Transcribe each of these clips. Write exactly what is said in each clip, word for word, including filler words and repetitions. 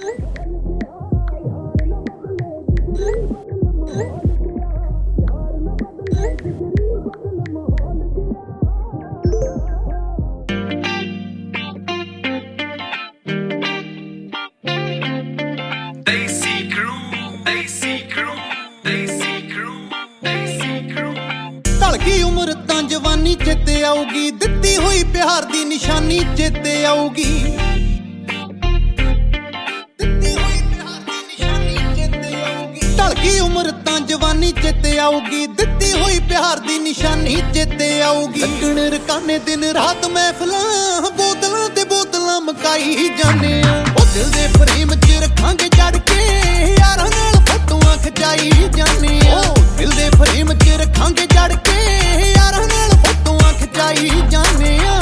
ढलगी उम्र तां जवानी चेते आऊगी, दित्ती हुई प्यार दी निशानी चेते आऊगी। ढलगी उम्र तां जवानी चेते आऊगी, दित्ती हुई प्यार दी निशानी चेते आऊगी। लगन रकाने दिन रात महफिलां, बोतलां ते बोतलां मकाई जाने आ। ओ दिल दे फ्रेम च रखांगे जड़ के, यारां नाल फोटोआं खिचाई जाने आ। ओ दिल दे फ्रेम च रखांगे जड़ के, यारां नाल फोटोआं खिचाई जाने आ।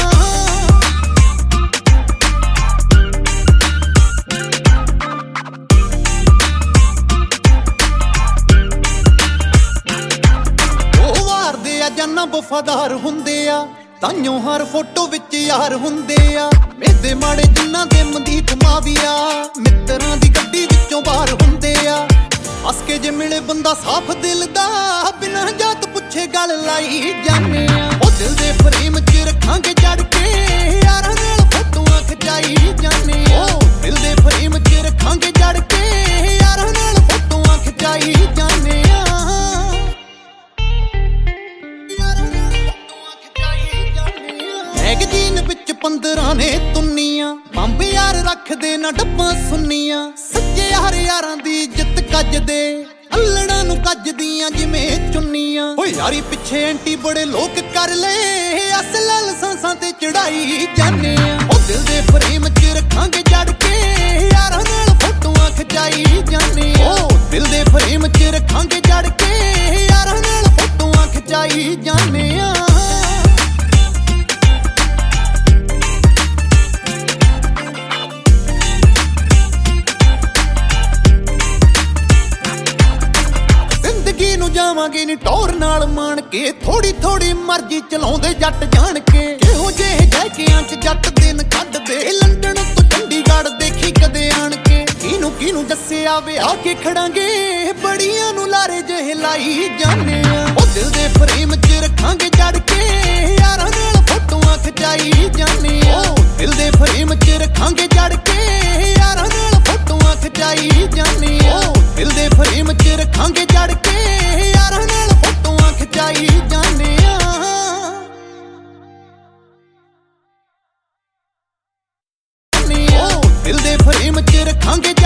ਜਾਨਾ ਵਫਾਦਾਰ ਹੁੰਦੇ ਆ, ਤਾਈਓ ਹਰ ਫੋਟੋ ਵਿੱਚ ਯਾਰ ਹੁੰਦੇ ਆ। ਮੇਦੇ ਮਾੜੇ ਜਿੰਨਾ ਦੇ ਮਨਦੀਪ ਮਾਵੀਆ, ਮਿੱਤਰਾਂ ਦੀ ਗੱਡੀ ਵਿੱਚੋਂ ਬਾਹਰ ਹੁੰਦੇ ਆ। ਹੱਸ ਕੇ ਜੇ ਮਿਲੇ ਬੰਦਾ ਸਾਫ਼ ਦਿਲ ਦਾ, ਬਿਨਾਂ ਜਾਤ ਪੁੱਛੇ ਗੱਲ ਲਾਈ ਜਾਨੇ ਆ। ਉਹ ਦਿਲ ਦੇ ਫਰੇਮ 'ਚ ਰੱਖਾਂਗੇ ਜੜ ਕੇ, ਯਾਰਾਂ ਨਾਲ ਫੋਟੋਆਂ ਖਿਚਾਈ ਜਾਨੇ ਆ। ਉਹ ਦਿਲ ਦੇ ਫਰੇਮ 'ਚ ਰੱਖਾਂਗੇ ਜੜ ਕੇ, ਯਾਰਾਂ ਨਾਲ ਫੋਟੋਆਂ ਖਿਚਾਈ ਜਾਨੇ ਆ। ਮੈਗਜ਼ੀਨ ਵਿੱਚ ਪੰਦਰਾਂ ਨੇ ਤੁੰਨੀਆਂ, ਬੰਬ ਯਾਰ ਰੱਖਦੇ ਨਾ ਡੱਬਾਂ ਸੁੰਨੀਆਂ। ਸੱਚੇ ਯਾਰ ਯਾਰਾਂ ਦੀ ਇੱਜ਼ਤ ਕੱਜਦੇ, ਅਲੜਾਂ ਨੂੰ ਕੱਜਦੀਆਂ ਜਿਵੇਂ ਚੁੰਨੀਆਂ। ਓ ਯਾਰੀ ਪਿੱਛੇ ਐਂਟੀ ਬੜੇ ਲੋਕ ਕਰ ਲਏ, ਅਸਲ ਲਾਇਸੈਂਸਾਂ ਤੇ ਚੜਾਈ ਜਾਨੇ ਆ। ਉਹ ਦਿਲ ਦੇ ਫਰੇਮ 'ਚ ਰੱਖਾਂਗੇ ਜੜ ਕੇ, ਯਾਰਾਂ ਨਾਲ ਫੋਟੋਆਂ ਖਿਚਾਈ ਜਾਨੇ ਆ। ਉਹ ਦਿਲ ਦੇ ਫਰੇਮ 'ਚ ਰੱਖਾਂਗੇ ਜੜ ਕੇ, ਯਾਰਾਂ ਨਾਲ ਫੋਟੋਆਂ ਖਿਚਾਈ ਜਾਨੇ ਆ। ਜਾਵਾਂਗੇ ਨੀ ਟੌਰ ਨਾਲ ਮਾਣ ਕੇ, ਥੋੜੀ ਥੋੜੀ ਮਰਜ਼ੀ ਚਲਾਉਂਦੇ ਜੱਟ ਜਾਣ ਕੇ। ਇਹੋ ਜਿਹੇ ਜੈਕਿਆਂ 'ਚ ਜੱਟ ਦਿਨ ਕੱਢਦੇ, ਲੰਡਨ ਤੋਂ ਚੰਡੀਗੜ੍ਹ ਦੇਖੀ ਕਦੇ ਆਣ ਕੇ। ਕਿਹਨੂੰ ਕਿਹਨੂੰ ਦੱਸਿਆ ਵਿਆਹ ਕੇ ਖੜਾਂਗੇ, ਬੜੀਆਂ ਨੂੰ ਲਾਰੇ ਜਿਹੇ ਲਾਈ ਜਾਨੇ ਆ। ਉਹ ਦਿਲ ਦੇ ਫਰੇਮ 'ਚ ਰੱਖਾਂਗੇ ਜੜ ਕੇ, ਯਾਰਾਂ ਨਾਲ ਫੋਟੋਆਂ ਖਿਚਾਈ ਜਾਨੇ ਆ। ਉਹ ਦਿਲ ਦੇ ਫਰੇਮ 'ਚ ਰੱਖਾਂਗੇ ਜੜ ਕੇ, ਯਾਰਾਂ ਨਾਲ ਫੋਟੋਆਂ ਖਿਚਾਈ ਜਾਨੇ ਆ। ਉਹ ਦਿਲ ਦੇ ਫਰੇਮ 'ਚ ਰੱਖਾਂਗੇ ਜੜ ਕੇ, ਯਾਰਾਂ ਨਾਲ ਫੋਟੋਆਂ ਖਿਚਾਈ ਜਾਨੇ ਆ। ਉਹ ਦਿਲ ਦੇ ਫਰੇਮ 'ਚ ਰੱਖਾਂਗੇ